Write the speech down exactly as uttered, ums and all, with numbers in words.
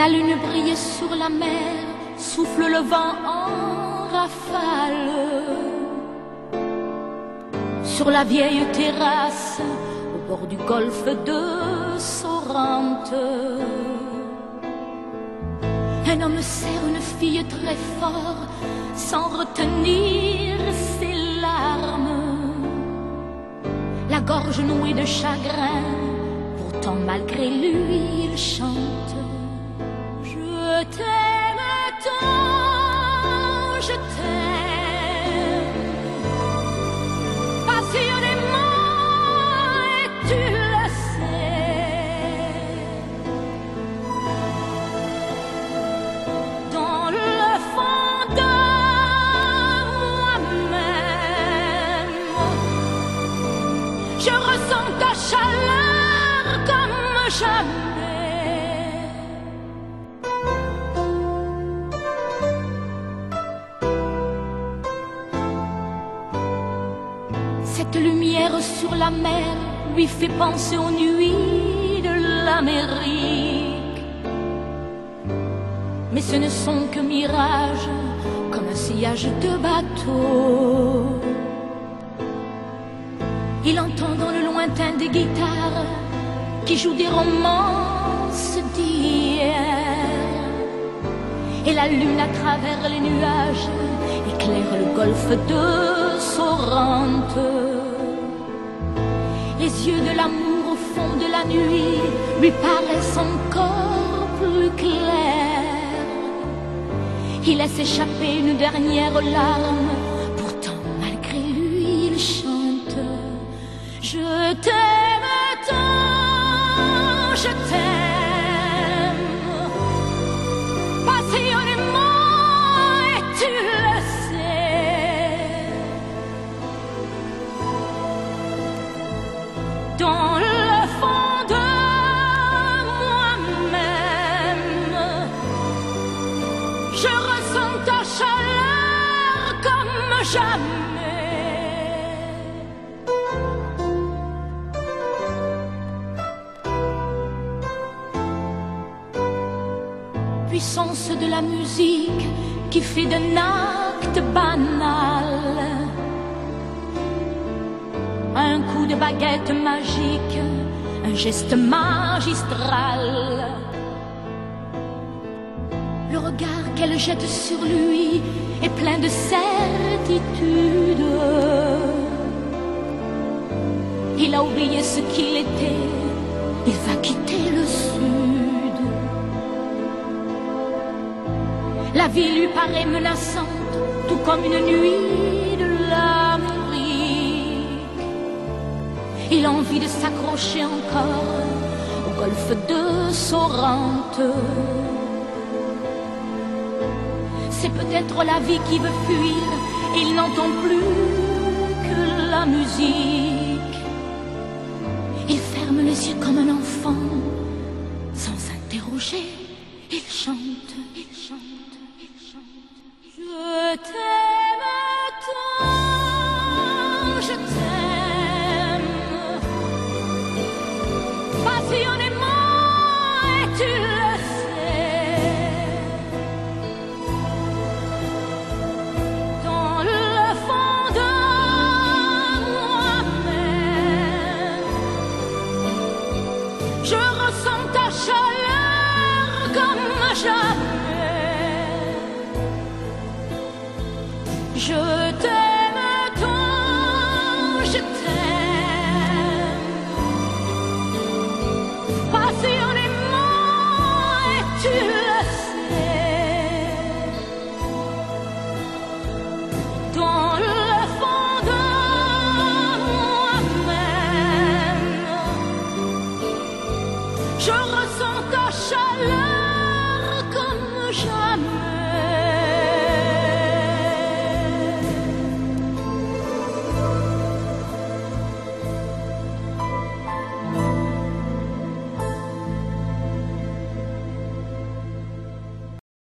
La lune brille sur la mer, souffle le vent en rafale. Sur la vieille terrasse, au bord du golfe de Sorrente, un homme serre une fille très fort, sans retenir ses larmes. La gorge nouée de chagrin, pourtant malgré lui il chante. Je t'aime tant, je t'aime passionnément et tu le sais. Dans le fond de moi-même, je ressens ta chaleur comme jamais. Cette lumière sur la mer lui fait penser aux nuits de l'Amérique. Mais ce ne sont que mirages, comme un sillage de bateau. Il entend dans le lointain des guitares qui jouent des romances d'hier. Et la lune à travers les nuages éclaire le golfe de Sorrente. Les yeux de l'amour au fond de la nuit lui paraissent encore plus clairs. Il laisse échapper une dernière larme, pourtant malgré lui il chante. Je t'aime tant, je t'aime passionnément et tu le sais. Dans le fond de moi-même, je ressens ta chaleur comme jamais. Puissance de la musique qui fait d'un acte banal un coup de baguette magique, un geste magistral. Le regard qu'elle jette sur lui est plein de certitude. Il a oublié ce qu'il était, il va quitter le sud. La vie lui paraît menaçante, tout comme une nuit de l'Amérique. Il a envie de s'accrocher encore au golfe de Sorrente. C'est peut-être la vie qui veut fuir, et il n'entend plus que la musique. Il ferme les yeux comme un enfant, sans s'interroger, il chante, il chante, il chante. Je t'aime tant, je t'aime passionnément et tu